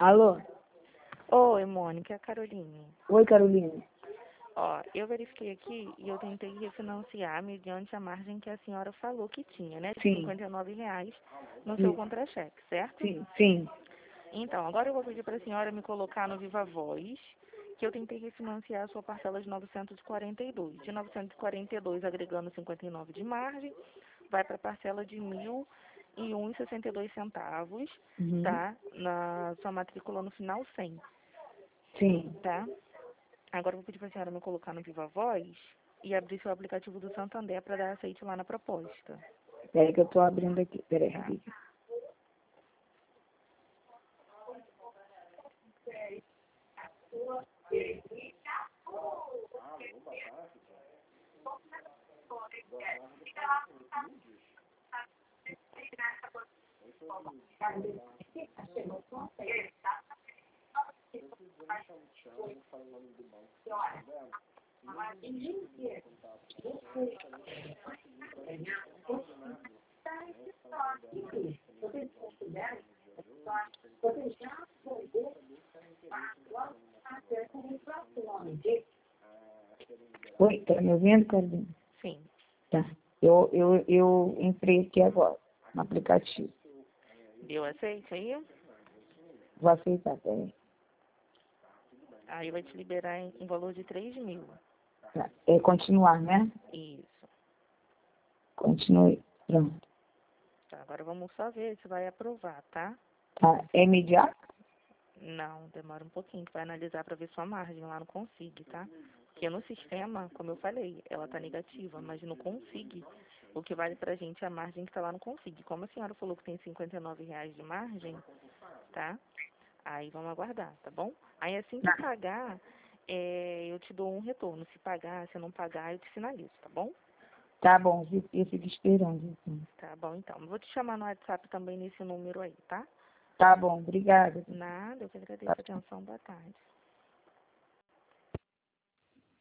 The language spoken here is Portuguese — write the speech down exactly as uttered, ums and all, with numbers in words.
Alô? Oi, Mônica, é a Caroline. Oi, Carolina. Ó, eu verifiquei aqui e eu tentei refinanciar mediante a margem que a senhora falou que tinha, né? De Sim. cinquenta e nove reais no seu Sim. contra-cheque, certo? Sim, sim. Então, agora eu vou pedir para a senhora me colocar no Viva Voz, que eu tentei refinanciar a sua parcela de novecentos e quarenta e dois. De novecentos e quarenta e dois, agregando cinquenta e nove de margem, vai para a parcela de mil e um e sessenta e dois centavos, Uhum. tá? Na sua matrícula no final cem, Sim. tá? Agora eu vou pedir para a senhora me colocar no Viva Voz e abrir seu aplicativo do Santander para dar aceite lá na proposta. Peraí que eu tô abrindo aqui. Peraí, Tá. rapidinho. Oi, tá me ouvindo, Carolina? Sim. Tá. Eu, eu, eu entrei aqui agora, no aplicativo. Deu aceite aí? Vou aceitar, peraí. Aí vai te liberar em um valor de três mil. Tá. É continuar, né? Isso. Continue. Pronto. Tá, agora vamos só ver se vai aprovar, tá? Tá. É imediato? Não, demora um pouquinho, que vai analisar para ver sua margem lá no Config, tá? Porque no sistema, como eu falei, ela tá negativa, mas no Config, o que vale pra gente é a margem que tá lá no Config. Como a senhora falou que tem cinquenta e nove reais de margem, tá? Aí vamos aguardar, tá bom? Aí assim que pagar, é, eu te dou um retorno. Se pagar, se não pagar, eu te sinalizo, tá bom? Tá bom, eu eu fico esperando. Então. Tá bom, então. Vou te chamar no WhatsApp também nesse número aí, tá? Tá bom, obrigada. Nada, eu que agradeço a atenção. Boa tarde.